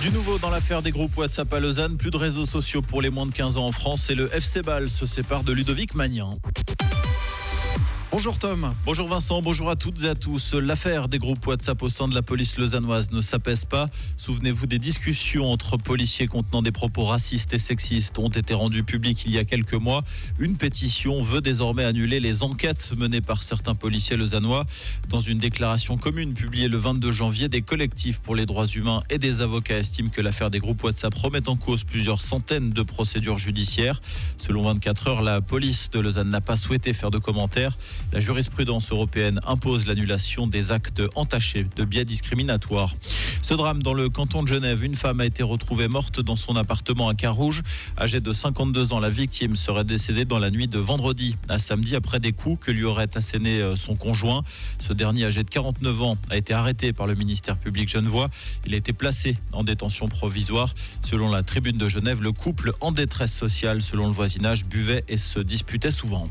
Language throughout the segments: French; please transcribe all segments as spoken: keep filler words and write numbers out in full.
Du nouveau dans l'affaire des groupes WhatsApp à Lausanne, plus de réseaux sociaux pour les moins de quinze ans en France et le F C Bâle se sépare de Ludovic Magnan. Bonjour Tom. Bonjour Vincent, bonjour à toutes et à tous. L'affaire des groupes WhatsApp au sein de la police lausannoise ne s'apaise pas. Souvenez-vous des discussions entre policiers contenant des propos racistes et sexistes ont été rendues publiques il y a quelques mois. Une pétition veut désormais annuler les enquêtes menées par certains policiers lausannois. Dans une déclaration commune publiée le vingt-deux janvier, des collectifs pour les droits humains et des avocats estiment que l'affaire des groupes WhatsApp remet en cause plusieurs centaines de procédures judiciaires. Selon vingt-quatre heures, la police de Lausanne n'a pas souhaité faire de commentaires. La jurisprudence européenne impose l'annulation des actes entachés de biais discriminatoires. Ce drame dans le canton de Genève, une femme a été retrouvée morte dans son appartement à Carouge. Âgée de cinquante-deux ans, la victime serait décédée dans la nuit de vendredi à samedi après des coups que lui aurait assénés son conjoint. Ce dernier, âgé de quarante-neuf ans, a été arrêté par le ministère public genevois. Il a été placé en détention provisoire. Selon la Tribune de Genève, le couple en détresse sociale, selon le voisinage, buvait et se disputait souvent.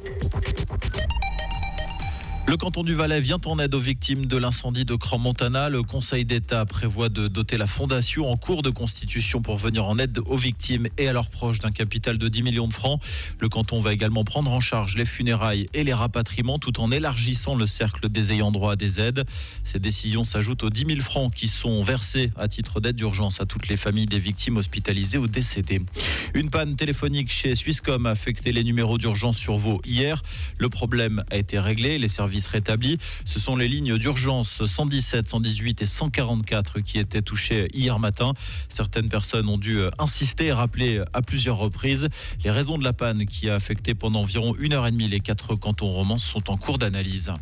Le canton du Valais vient en aide aux victimes de l'incendie de Crans-Montana. Le Conseil d'État prévoit de doter la fondation en cours de constitution pour venir en aide aux victimes et à leurs proches d'un capital de dix millions de francs. Le canton va également prendre en charge les funérailles et les rapatriements tout en élargissant le cercle des ayants droit à des aides. Ces décisions s'ajoutent aux dix mille francs qui sont versés à titre d'aide d'urgence à toutes les familles des victimes hospitalisées ou décédées. Une panne téléphonique chez Swisscom a affecté les numéros d'urgence sur Vaud hier. Le problème a été réglé, les services rétablis. Ce sont les lignes d'urgence cent dix-sept, cent dix-huit et cent quarante-quatre qui étaient touchées hier matin. Certaines personnes ont dû insister et rappeler à plusieurs reprises. Les raisons de la panne qui a affecté pendant environ une heure et demie les quatre cantons romans sont en cours d'analyse.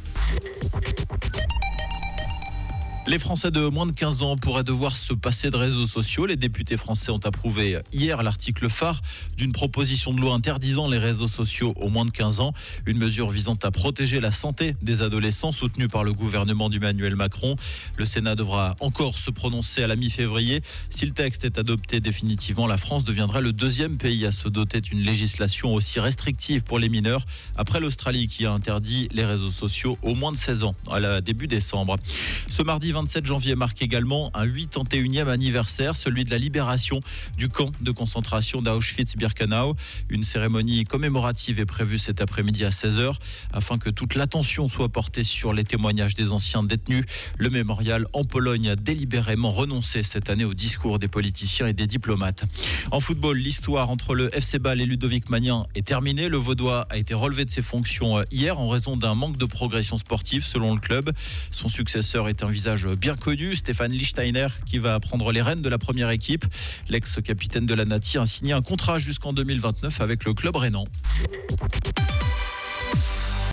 Les Français de moins de quinze ans pourraient devoir se passer de réseaux sociaux. Les députés français ont approuvé hier l'article phare d'une proposition de loi interdisant les réseaux sociaux aux moins de quinze ans. Une mesure visant à protéger la santé des adolescents soutenue par le gouvernement d'Emmanuel Macron. Le Sénat devra encore se prononcer à la mi-février. Si le texte est adopté définitivement, la France deviendrait le deuxième pays à se doter d'une législation aussi restrictive pour les mineurs, après l'Australie qui a interdit les réseaux sociaux aux moins de seize ans à la début décembre. Ce mardi vingt-sept janvier marque également un quatre-vingt-unième anniversaire, celui de la libération du camp de concentration d'Auschwitz-Birkenau. Une cérémonie commémorative est prévue cet après-midi à seize heures afin que toute l'attention soit portée sur les témoignages des anciens détenus. Le mémorial en Pologne a délibérément renoncé cette année au discours des politiciens et des diplomates. En football, l'histoire entre le F C Bâle et Ludovic Magnan est terminée. Le Vaudois a été relevé de ses fonctions hier en raison d'un manque de progression sportive selon le club. Son successeur est un visage bien connu, Stéphane Lichtsteiner, qui va prendre les rênes de la première équipe. L'ex-capitaine de la Nati a signé un contrat jusqu'en deux mille vingt-neuf avec le club rhénan.